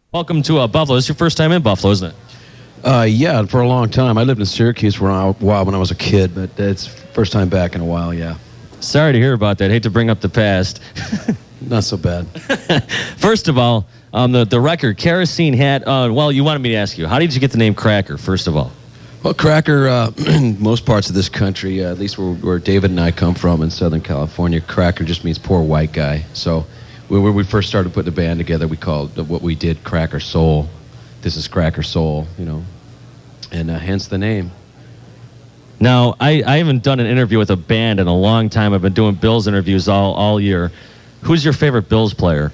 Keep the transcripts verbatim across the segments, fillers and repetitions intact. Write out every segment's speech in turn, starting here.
Welcome to uh, Buffalo. This is your first time in Buffalo, isn't it? Uh, yeah, for a long time. I lived in Syracuse for a while when I was a kid, but it's first time back in a while, yeah. Sorry to hear about that. Hate to bring up the past. Not so bad. First of all, um, the, the record, Kerosene Hat, uh, well, you wanted me to ask you, how did you get the name Cracker, first of all? Well, Cracker, uh, in most parts of this country, uh, at least where, where David and I come from in Southern California, Cracker just means poor white guy. So when we first started putting the band together, we called what we did Cracker Soul. This is Cracker Soul, you know, and uh, hence the name. Now, I, I haven't done an interview with a band in a long time. I've been doing Bills interviews all, all year. Who's your favorite Bills player?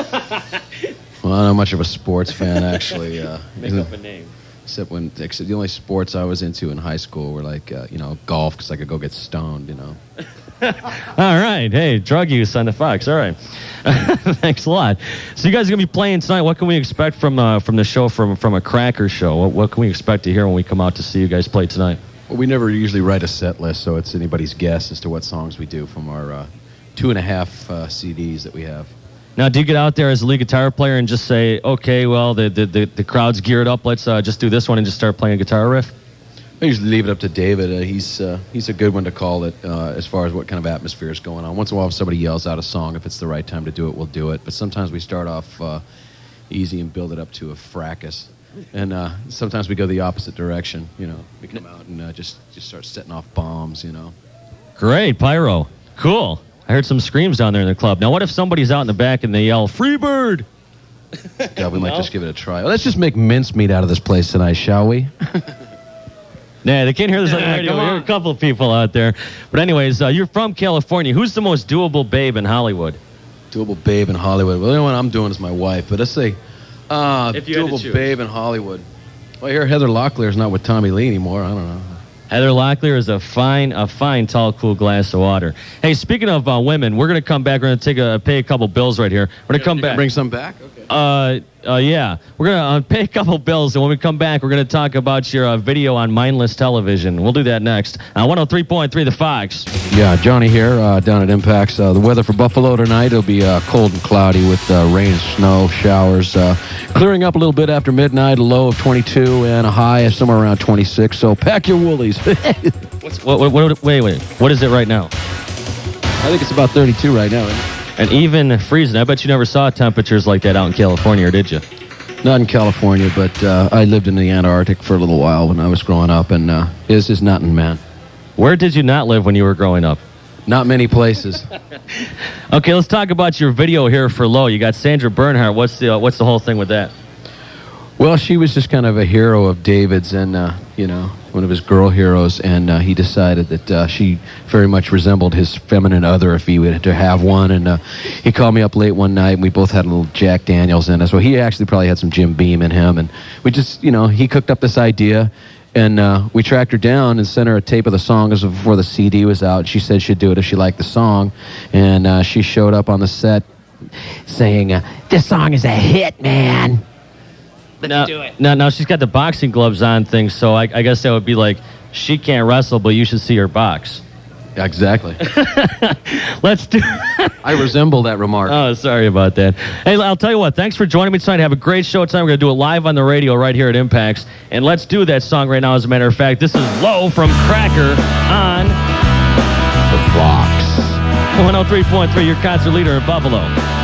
Well, I'm not much of a sports fan, actually. Uh, Make up a name. Except when except the only sports I was into in high school were like, uh, you know, golf, because I could go get stoned, you know. All right. Hey, drug use on the Fox. All right. Thanks a lot. So you guys are going to be playing tonight. What can we expect from uh, from the show, from from a Cracker show? What, what can we expect to hear when we come out to see you guys play tonight? Well, we never usually write a set list, so it's anybody's guess as to what songs we do from our uh, two and a half uh, C Ds that we have. Now, do you get out there as a lead guitar player and just say, okay, well, the the, the, the crowd's geared up, let's uh, just do this one and just start playing a guitar riff? I usually leave it up to David. Uh, he's uh, he's a good one to call it uh, as far as what kind of atmosphere is going on. Once in a while, if somebody yells out a song, if it's the right time to do it, we'll do it. But sometimes we start off uh, easy and build it up to a fracas. And uh, sometimes we go the opposite direction, you know. We come out and uh, just, just start setting off bombs, you know. Great, pyro. Cool. I heard some screams down there in the club. Now, what if somebody's out in the back and they yell, Freebird? God, we might No? just give it a try. Well, let's just make mincemeat out of this place tonight, shall we? Nah, they can't hear this on the Nah, radio. come We hear on. a couple of people out there. But anyways, uh, you're from California. Who's the most doable babe in Hollywood? Doable babe in Hollywood. Well, the only one I'm doing is my wife. But let's say, uh, If you had to doable choose. babe in Hollywood. Well, I hear Heather Locklear's not with Tommy Lee anymore. I don't know. Heather Locklear is a fine, a fine, tall, cool glass of water. Hey, speaking of uh, women, we're going to come back. We're going to take a pay a couple bills right here. We're going to come back. Bring some back? Okay. Uh, uh, yeah, we're gonna uh, pay a couple bills, and when we come back, we're gonna talk about your uh, video on mindless television. We'll do that next. Uh, one oh three point three, The Fox. Yeah, Johnny here, uh, down at Impacts. Uh, the weather for Buffalo tonight, it'll be uh, cold and cloudy with uh, rain, snow, showers. Uh, clearing up a little bit after midnight, a low of twenty-two and a high of somewhere around twenty-six. So pack your woolies. What's what, what, what? Wait, wait. What is it right now? I think it's about thirty-two right now, isn't it? And even freezing. I bet you never saw temperatures like that out in California, or did you? Not in California, but uh, I lived in the Antarctic for a little while when I was growing up, and uh, it's just nothing, man. Where did you not live when you were growing up? Not many places. Okay, let's talk about your video here for Low. You got Sandra Bernhardt. What's the uh, what's the whole thing with that? Well, she was just kind of a hero of David's, and uh, you know, one of his girl heroes, and uh, he decided that uh, she very much resembled his feminine other if he were to have one. And uh, he called me up late one night, and we both had a little Jack Daniels in us. Well, he actually probably had some Jim Beam in him, and we just, you know, he cooked up this idea, and uh, we tracked her down and sent her a tape of the song as before the C D was out. She said she'd do it if she liked the song, and uh, she showed up on the set saying, uh, "This song is a hit, man." Let's now, do it. Now, now she's got the boxing gloves on thing, so I, I guess that would be like, she can't wrestle, but you should see her box. Exactly. Let's do... I resemble that remark. Oh, sorry about that. Hey, I'll tell you what, thanks for joining me tonight. Have a great show tonight. We're going to do it live on the radio right here at Impacts. And let's do that song right now, as a matter of fact. This is Low from Cracker on The Fox. one oh three point three, your concert leader in Buffalo.